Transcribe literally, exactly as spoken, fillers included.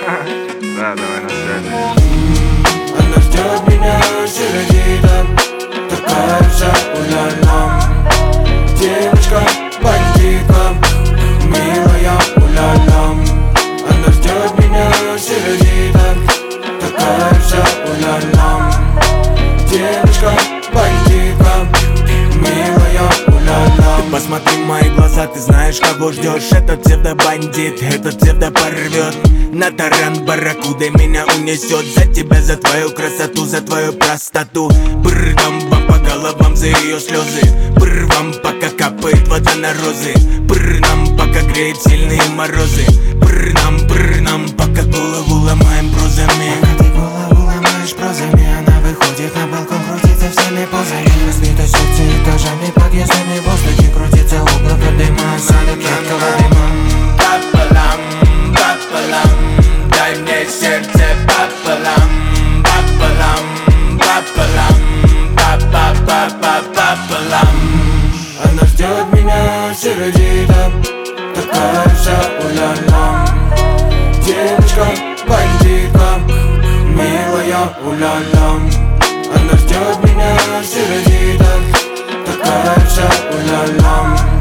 Да, давай на связи. Она ждет меня сердито, такая вся уля-ля. Девочка, бандитка, милая уля-ля. Она ждет меня сердито, такая вся уля-ля. Девочка, бандитка, милая уля-ля. Ты посмотри в мои глаза, ты знаешь, кого ждешь. Этот псевдо-бандит, этот псевдо порвет. На таран барракудой меня унесет. За тебя, за твою красоту, за твою простоту. Бррдам вам по головам за ее слезы. Бррр вам, пока капает вода на розы. Бррр нам, пока греет сильные морозы. Бррр нам, бррр нам, пока голову ломаем прозами. Пока ты голову ломаешь прозами, она выходит на балкон, крутится всеми позами. Разбита сердце этажами, подъездами, в воздухе крутится облако дыма. Садом яркого дыма. Пополам, пополам, дай мне сердце пополам. Пополам, пополам, па-па-па-па-пополам. Она ждет меня сердито, такая вся уля-ля. Девочка, бандитка, милая уля-ля. Она ждет меня сердито, такая вся уля-ля.